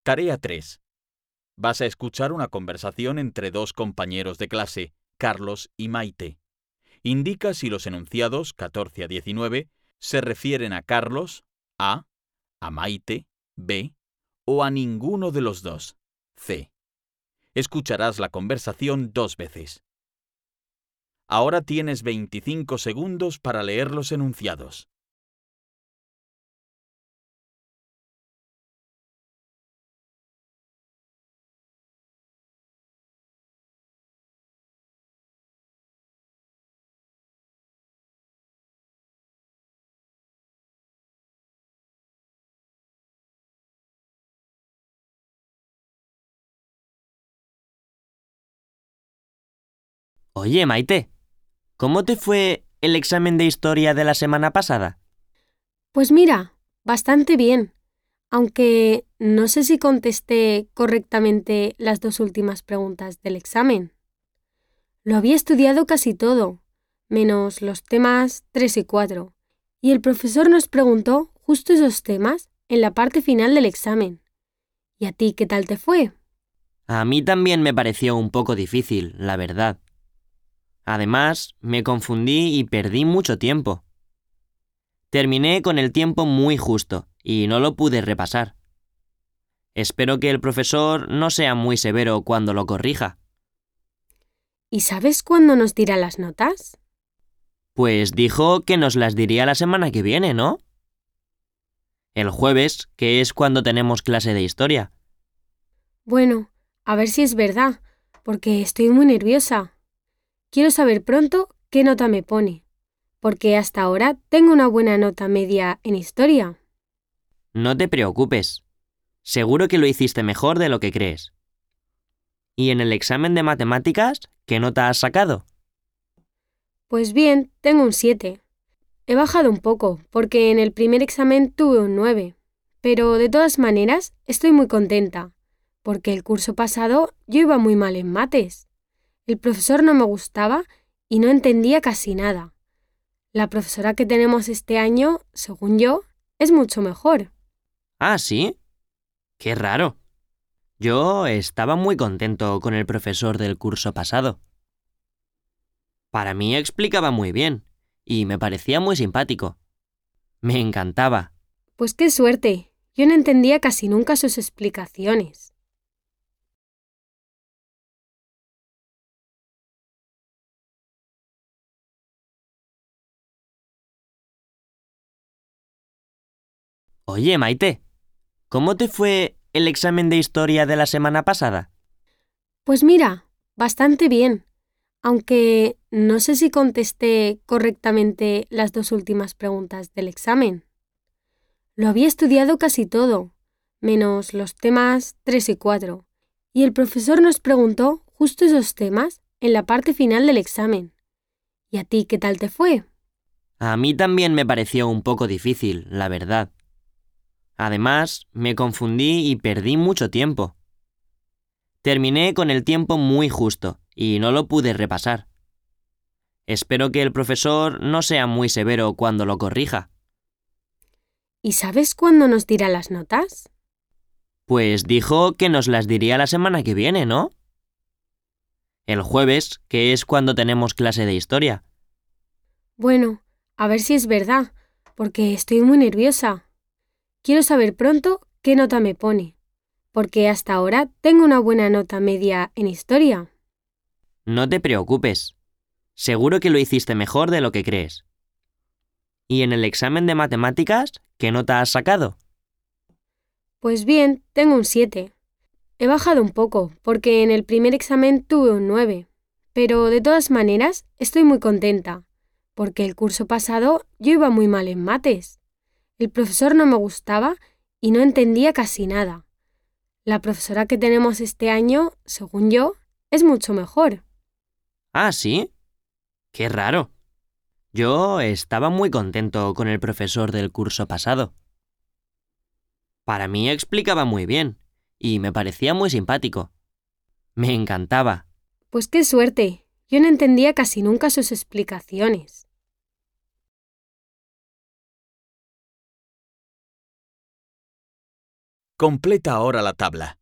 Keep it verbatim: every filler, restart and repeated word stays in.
Tarea tres. Vas a escuchar una conversación entre dos compañeros de clase, Carlos y Maite. Indica si los enunciados catorce a diecinueve se refieren a Carlos, A, a Maite, B, o a ninguno de los dos, C. Escucharás la conversación dos veces. Ahora tienes veinticinco segundos para leer los enunciados. Oye, Maite, ¿cómo te fue el examen de historia de la semana pasada? Pues mira, bastante bien, aunque no sé si contesté correctamente las dos últimas preguntas del examen. Lo había estudiado casi todo, menos los temas tres y cuatro, y el profesor nos preguntó justo esos temas en la parte final del examen. ¿Y a ti qué tal te fue? A mí también me pareció un poco difícil, la verdad. Además, me confundí y perdí mucho tiempo. Terminé con el tiempo muy justo y no lo pude repasar. Espero que el profesor no sea muy severo cuando lo corrija. ¿Y sabes cuándo nos dirá las notas? Pues dijo que nos las diría la semana que viene, ¿no? El jueves, que es cuando tenemos clase de historia. Bueno, a ver si es verdad, porque estoy muy nerviosa. Quiero saber pronto qué nota me pone, porque hasta ahora tengo una buena nota media en historia. No te preocupes. Seguro que lo hiciste mejor de lo que crees. ¿Y en el examen de matemáticas, qué nota has sacado? Pues bien, tengo un siete. He bajado un poco, porque en el primer examen tuve un nueve, pero de todas maneras estoy muy contenta, porque el curso pasado yo iba muy mal en mates. El profesor no me gustaba y no entendía casi nada. La profesora que tenemos este año, según yo, es mucho mejor. Ah, ¿sí? ¡Qué raro! Yo estaba muy contento con el profesor del curso pasado. Para mí explicaba muy bien y me parecía muy simpático. Me encantaba. Pues qué suerte. Yo no entendía casi nunca sus explicaciones. Oye, Maite, ¿cómo te fue el examen de historia de la semana pasada? Pues mira, bastante bien, aunque no sé si contesté correctamente las dos últimas preguntas del examen. Lo había estudiado casi todo, menos los temas tres y cuatro, y el profesor nos preguntó justo esos temas en la parte final del examen. ¿Y a ti qué tal te fue? A mí también me pareció un poco difícil, la verdad. Además, me confundí y perdí mucho tiempo. Terminé con el tiempo muy justo y no lo pude repasar. Espero que el profesor no sea muy severo cuando lo corrija. ¿Y sabes cuándo nos dirá las notas? Pues dijo que nos las diría la semana que viene, ¿no? El jueves, que es cuando tenemos clase de historia. Bueno, a ver si es verdad, porque estoy muy nerviosa. Quiero saber pronto qué nota me pone, porque hasta ahora tengo una buena nota media en historia. No te preocupes. Seguro que lo hiciste mejor de lo que crees. ¿Y en el examen de matemáticas, qué nota has sacado? Pues bien, tengo un siete. He bajado un poco, porque en el primer examen tuve un nueve, pero de todas maneras estoy muy contenta, porque el curso pasado yo iba muy mal en mates. El profesor no me gustaba y no entendía casi nada. La profesora que tenemos este año, según yo, es mucho mejor. Ah, ¿sí? ¡Qué raro! Yo estaba muy contento con el profesor del curso pasado. Para mí explicaba muy bien y me parecía muy simpático. Me encantaba. Pues qué suerte. Yo no entendía casi nunca sus explicaciones. Completa ahora la tabla.